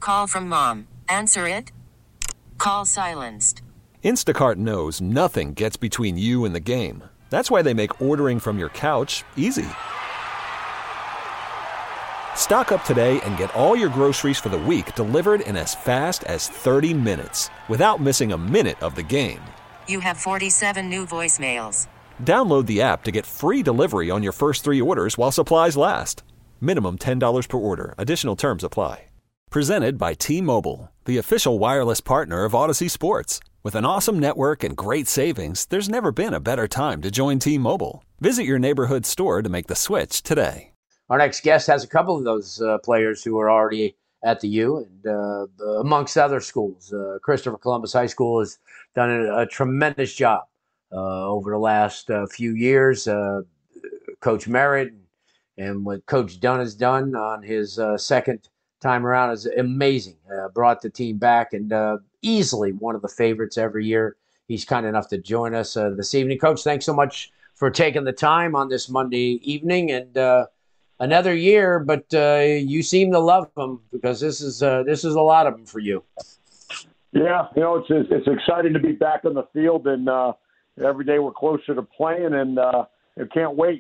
Call from mom. Answer it. Call silenced. Instacart knows nothing gets between you and the game. That's why they make ordering from your couch easy. Stock up today and get all your groceries for the week delivered in as fast as 30 minutes without missing a minute of the game. You have 47 new voicemails. Download the app to get free delivery on your first 3 orders while supplies last. Minimum $10 per order. Additional terms apply. Presented by T-Mobile, the official wireless partner of Odyssey Sports. With an awesome network and great savings, there's never been a better time to join T-Mobile. Visit your neighborhood store to make the switch today. Our next guest has a couple of those players who are already at the U, and amongst other schools. Christopher Columbus High School has done a tremendous job over the last few years. Coach Merritt and what Coach Dunn has done on his second time around is amazing. Brought the team back, and easily one of the favorites every year. He's kind enough to join us this evening. Coach, thanks so much for taking the time on this Monday evening, and another year, but you seem to love them because this is a lot of them for you. Yeah, it's exciting to be back on the field, and every day we're closer to playing, and I can't wait.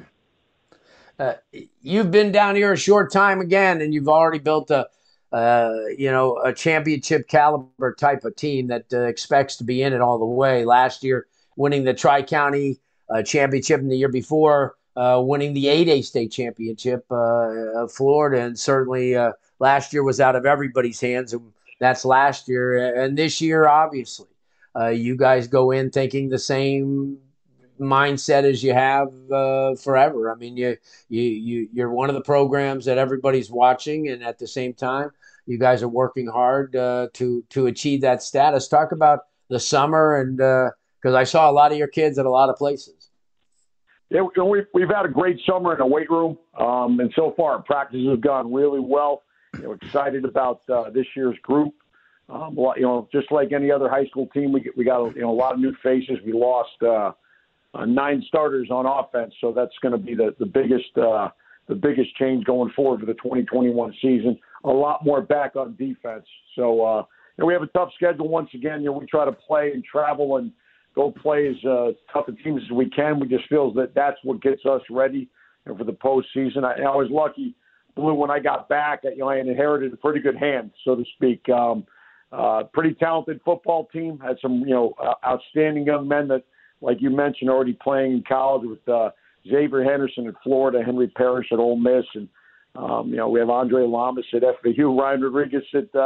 You've been down here a short time again, and you've already built a championship caliber type of team that expects to be in it all the way. Last year, winning the Tri-County championship, and the year before, winning the 8A state championship of Florida. And certainly last year was out of everybody's hands, and that's last year. And this year, obviously, you guys go in thinking the same mindset as you have forever. I mean, you're one of the programs that everybody's watching, and at the same time, you guys are working hard to achieve that status. Talk about the summer, and because I saw a lot of your kids at a lot of places. Yeah, we've had a great summer in the weight room, and so far practices have gone really well. Excited about this year's group. Just like any other high school team, we got a lot of new faces. We lost 9 starters on offense, so that's going to be the biggest change going forward for the 2021 season. A lot more back on defense. So we have a tough schedule once again. We try to play and travel and go play as tough a teams as we can. We just feel that that's what gets us ready for the postseason. I was lucky, Blue, when I got back. I inherited a pretty good hand, so to speak. Pretty talented football team. Had some outstanding young men that, like you mentioned, already playing in college with Xavier Henderson at Florida, Henry Parrish at Ole Miss, and we have Andre Lamas at FAU, Ryan Rodriguez,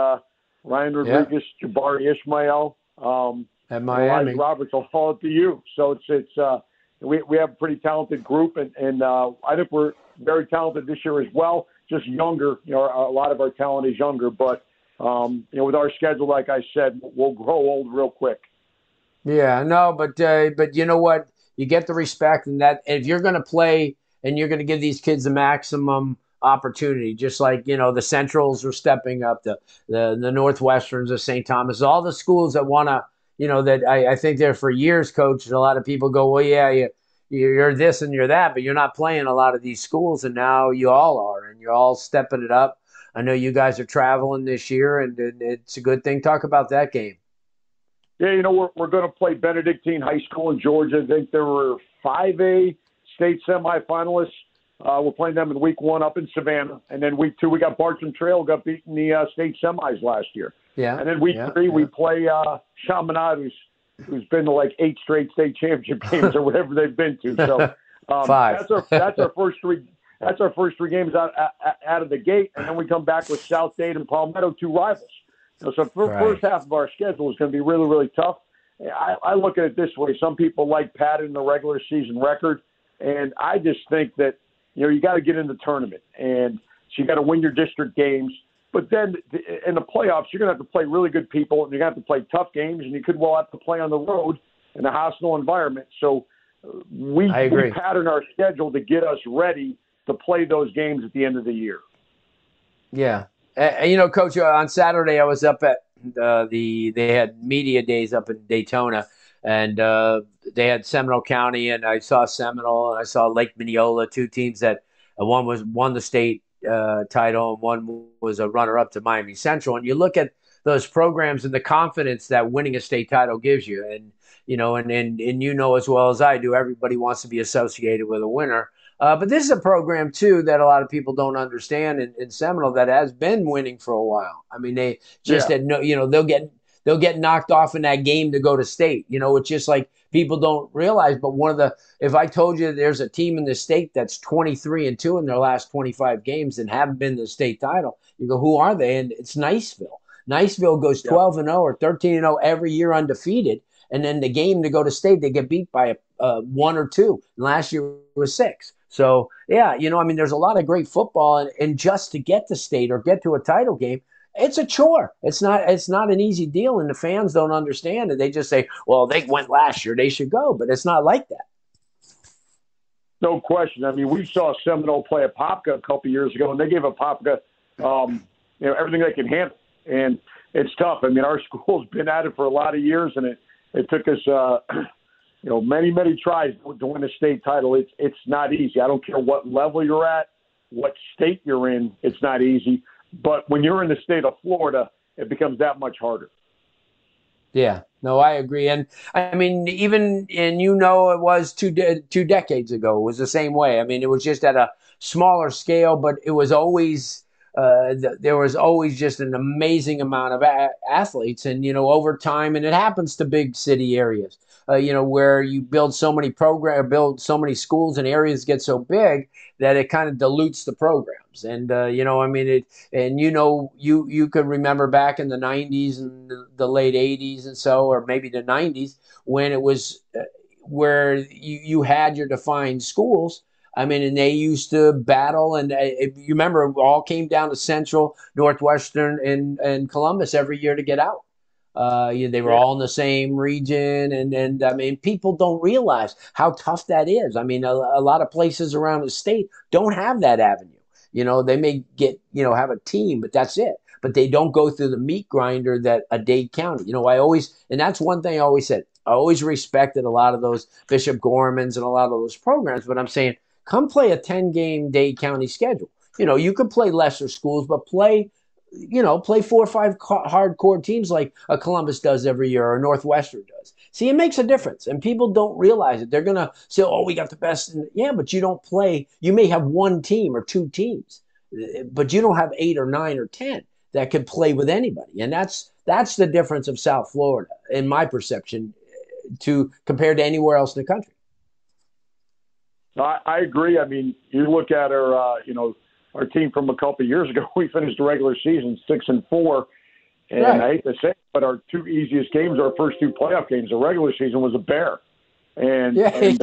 Jabari Ishmael. At Miami, Roberts will fall at the U. So we have a pretty talented group, and I think we're very talented this year as well. Just younger, a lot of our talent is younger, but with our schedule, like I said, we'll grow old real quick. Yeah, no, but you know what? You get the respect, and that if you're going to play and you're going to give these kids the maximum opportunity, just like the Centrals are stepping up, the Northwesterns, the St. Thomas, all the schools that want to. That I think there for years, Coach, and a lot of people go, well, yeah, you're this and you're that, but you're not playing a lot of these schools, and now you all are, and you're all stepping it up. I know you guys are traveling this year, and it's a good thing. Talk about that game. Yeah, we're going to play Benedictine High School in Georgia. I think there were 5A state semifinalists. We're playing them in week 1 up in Savannah, and then week 2 we got Bartram Trail, got beaten the state semis last year. Yeah. And then week 3 we play Chaminade, who's been to like 8 straight state championship games or whatever they've been to. So 5. That's our first 3. That's our first 3 games out of the gate, and then we come back with South Dade and Palmetto, 2 rivals. So the first half of our schedule is going to be really, really tough. I look at it this way: some people like padding the regular season record, and I just think that you got to get in the tournament, and so you got to win your district games. But then in the playoffs, you're going to have to play really good people, and you're going to have to play tough games, and you could well have to play on the road in a hostile environment. So we pattern our schedule to get us ready to play those games at the end of the year. Yeah. Coach, on Saturday I was up at they had media days up in Daytona, and they had Seminole County, and I saw Seminole, and I saw Lake Mineola, 2 teams that one won the state title, and one was a runner-up to Miami Central. And you look at those programs and the confidence that winning a state title gives you, and and you know as well as I do, everybody wants to be associated with a winner. But this is a program too that a lot of people don't understand in Seminole that has been winning for a while. I mean, they just had no, they'll get knocked off in that game to go to state. It's just like people don't realize. But if I told you there's a team in the state that's 23-2 in their last 25 games and haven't been to the state title, you go, who are they? And it's Niceville. Niceville goes 12-0 or 13-0 every year undefeated. And then the game to go to state, they get beat by 1 or 2. And last year was 6. So, there's a lot of great football. And just to get to state or get to a title game, it's a chore. It's not an easy deal. And the fans don't understand it. They just say, well, they went last year, they should go. But it's not like that. No question. I mean, we saw Seminole play at Popka a couple years ago, and they gave Popka everything they can handle. And it's tough. I mean, our school's been at it for a lot of years, and it took us, many, many tries to win a state title. It's not easy. I don't care what level you're at, what state you're in. It's not easy. But when you're in the state of Florida, it becomes that much harder. Yeah, no, I agree. And I mean, it was two decades ago. It was the same way. I mean, it was just at a smaller scale, but it was always there was always just an amazing amount of athletes, and over time, and it happens to big city areas, where you build so many build so many schools, and areas get so big that it kind of dilutes the programs. And you could remember back in the 90s and the late 80s and so, or maybe the 90s, when it was where you had your defined schools. I mean, and they used to battle, and you remember, it all came down to Central, Northwestern, and Columbus every year to get out. They were all in the same region, and I mean, people don't realize how tough that is. I mean, a lot of places around the state don't have that avenue. They may get, have a team, but that's it. But they don't go through the meat grinder that a Dade County. And that's one thing I always said. I always respected a lot of those Bishop Gormans and a lot of those programs, but I'm saying, come play a 10-game Dade County schedule. You could play lesser schools, but play 4 or 5 hardcore teams like a Columbus does every year or Northwestern does. See, it makes a difference, and people don't realize it. They're going to say, oh, we got the best. Yeah, but you don't play. You may have 1 team or 2 teams, but you don't have 8 or 9 or 10 that could play with anybody. And that's the difference of South Florida, in my perception, compared to anywhere else in the country. I agree. I mean, you look at our team from a couple of years ago. We finished the regular season 6-4, and right. I hate to say it, but our 2 easiest games, our first 2 playoff games, the regular season was a bear, and it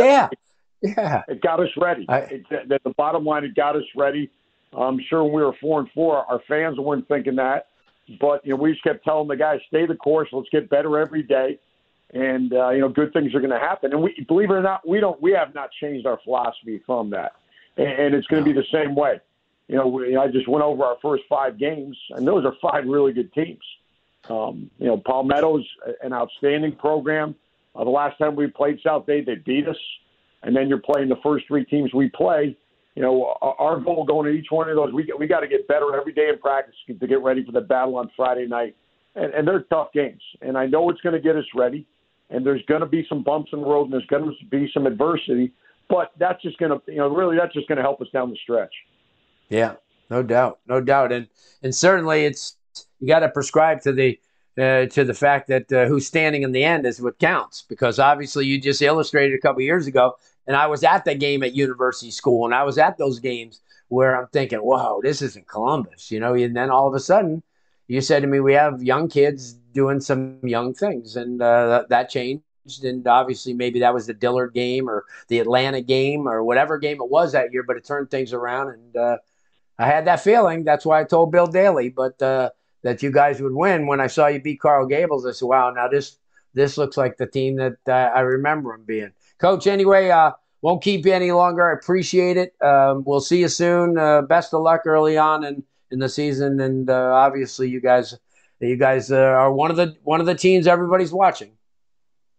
got us ready. The bottom line, it got us ready. I'm sure when we were 4-4, our fans weren't thinking that, but we just kept telling the guys, stay the course. Let's get better every day. And, good things are going to happen. And we, believe it or not, we have not changed our philosophy from that. And it's going to be the same way. I just went over our first 5 games, and those are 5 really good teams. Palmetto's an outstanding program. The last time we played South Dade, they beat us. And then you're playing the first 3 teams we play. Our goal going to each one of those, we got to get better every day in practice to get ready for the battle on Friday night. And they're tough games. And I know it's going to get us ready. And there's going to be some bumps in the road, and there's going to be some adversity, but that's just going to, that's just going to help us down the stretch. Yeah, no doubt, and certainly you got to prescribe to the fact that who's standing in the end is what counts, because obviously you just illustrated a couple of years ago, and I was at that game at University School, and I was at those games where I'm thinking, whoa, this isn't Columbus, and then all of a sudden you said to me, we have young kids doing some young things, and that changed. And obviously maybe that was the Dillard game or the Atlanta game or whatever game it was that year, but it turned things around. And I had that feeling. That's why I told Bill Daly, but that you guys would win. When I saw you beat Coral Gables, I said, wow, now this looks like the team that I remember them being. Coach, anyway, won't keep you any longer. I appreciate it. We'll see you soon. Best of luck early on in the season. And obviously you guys are one of the teams everybody's watching.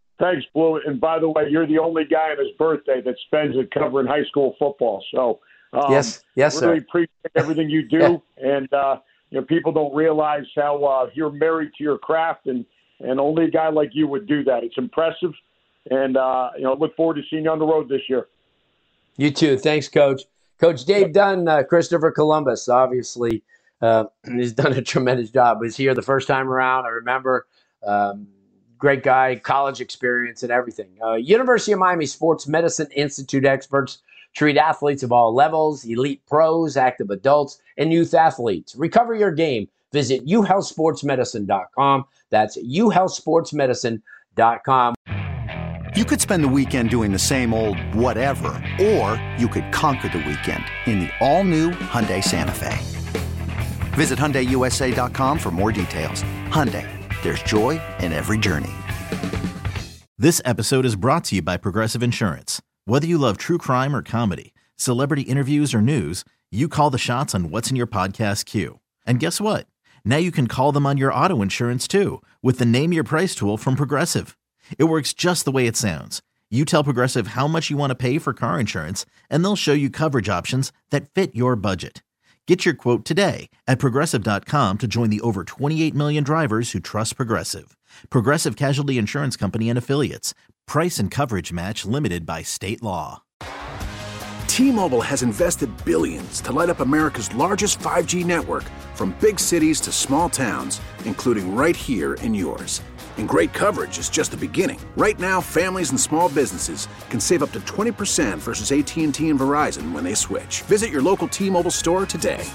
Thanks, Blue. And by the way, you're the only guy on his birthday that spends it covering high school football. So Yes, sir. Really appreciate everything you do, and people don't realize how you're married to your craft, and only a guy like you would do that. It's impressive, and look forward to seeing you on the road this year. You too. Thanks, Coach. Coach Dave Dunn, Christopher Columbus, obviously, he's done a tremendous job. He was here the first time around. I remember. Great guy, college experience and everything. University of Miami Sports Medicine Institute experts treat athletes of all levels, elite pros, active adults, and youth athletes. Recover your game. Visit uhealthsportsmedicine.com. That's uhealthsportsmedicine.com. You could spend the weekend doing the same old whatever, or you could conquer the weekend in the all-new Hyundai Santa Fe. Visit HyundaiUSA.com for more details. Hyundai. There's joy in every journey. This episode is brought to you by Progressive Insurance. Whether you love true crime or comedy, celebrity interviews or news, you call the shots on what's in your podcast queue. And guess what? Now you can call them on your auto insurance too with the Name Your Price tool from Progressive. It works just the way it sounds. You tell Progressive how much you want to pay for car insurance, and they'll show you coverage options that fit your budget. Get your quote today at Progressive.com to join the over 28 million drivers who trust Progressive. Progressive Casualty Insurance Company and Affiliates. Price and coverage match limited by state law. T-Mobile has invested billions to light up America's largest 5G network, from big cities to small towns, including right here in yours. And great coverage is just the beginning. Right now, families and small businesses can save up to 20% versus AT&T and Verizon when they switch. Visit your local T-Mobile store today.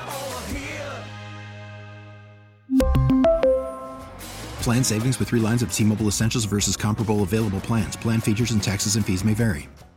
Plan savings with 3 lines of T-Mobile Essentials versus comparable available plans. Plan features and taxes and fees may vary.